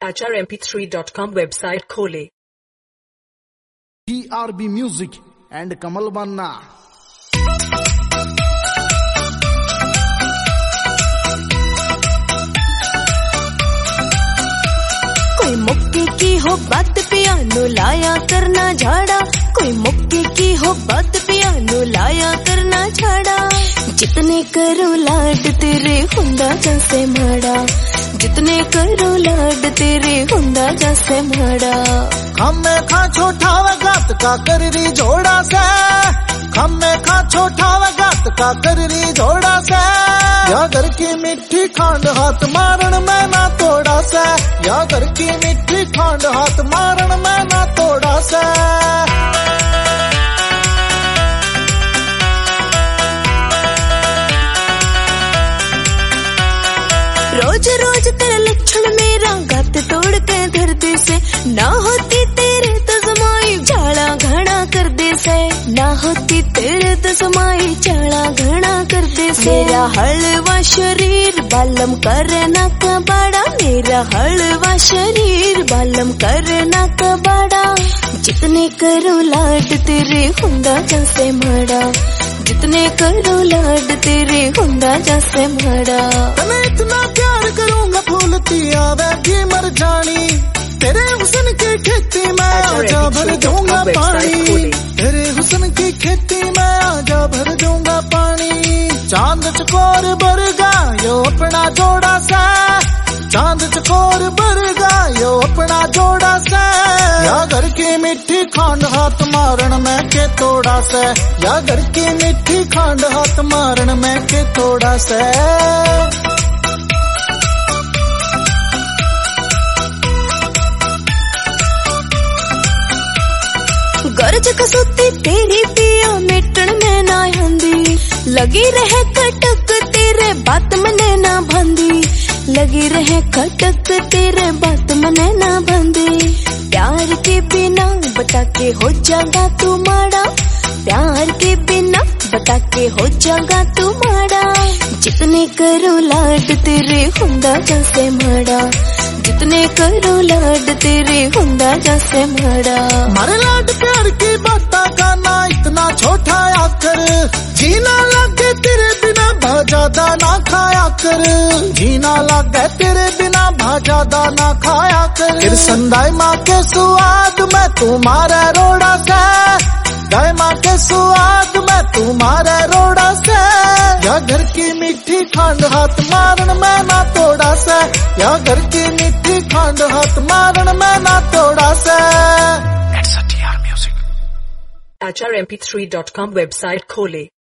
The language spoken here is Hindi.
HRMP3.com वेबसाइट खोले। TRB music and Kamal Banna. कोई मुक्के की हो बात पियानो लाया करना झाड़ा, कोई मुक्के की हो बात पियानो लाया करना झाड़ा। जितने करो लाड तेरे हुंदा जैसे माड़ा, जितने करो लाड तेरे हुंदा जैसे माड़ा। खम्मे खा छोटा वगात का कररी जोड़ा से, खम्मे खा छोटा वगात का कररी जोड़ा से। या घर की मिट्टी खांड हाथ मारण में ना तोड़ा से, या घर की मिट्टी खांड हाथ मारण में ना तोड़ा से। रोज रोज तेरे लक्षण मेरा गात तोड़ के धरती से, ना होती तेरे तो समाई झाड़ा घड़ा कर दे से, ना होती तेरे तो समाई झाड़ा घड़ा कर दे से। मेरा हलवा शरीर बालम करे ना कबाड़ा, मेरा हलवा शरीर बालम करे ना कबाड़ा। जितने करो लाड तेरे हुंदा जैसे माड़ा, जितने करो लाड तेरे हुंदा जैसे माड़ा। मैं इतना प्यार करूंगा फूलती आवेगी मर जानी, तेरे हुस्न की खेती में आजा भर दूंगा पानी, तेरे हुस्न की खेती में आजा भर दूंगा पानी। चांद चकोर बरगा यो अपना जोड़ा सा, चांद चकोर बरगा यो अपना जोड़ा सा। या घर की मिट्टी खांड हाथ मारण में के तोड़ा से, या घर की मिट्टी खांड हाथ मारण में के तोड़ा से। गरज कसुती तेरी पिया मिटन में ना हंदी, लगी रहे कटक तेरे बात मने ना बंदी, लगी रहे कटक तेरे बात मने ना बंदी। प्यार के बिना बता के हो जागा तू माड़ा, प्यार के बिना बता के हो जागा तू माड़ा। जितने करो लाड तेरे हुंदा जैसे माड़ा, जितने करो लाड तेरे हुंदा जैसे माड़ा। मारे लाड प्यार की बाता का ना इतना छोटा आकर, जीना लगे तेरे बिना भाजादा ना खाया कर, जीना लगे तेरे बिना भाजादा ना खाया कर। फिर संदाई माँ के सुआद में तुम्हारे रोड़ा से, गाय माँ के सुआद में तुम्हारे रोड़ा से। या घर की मिट्टी खांड हाथ मारण में ना तोड़ा से, या घर की मिट्टी खांड हाथ मारण में ना तोड़ा से। HRMP3.com वेबसाइट खोले।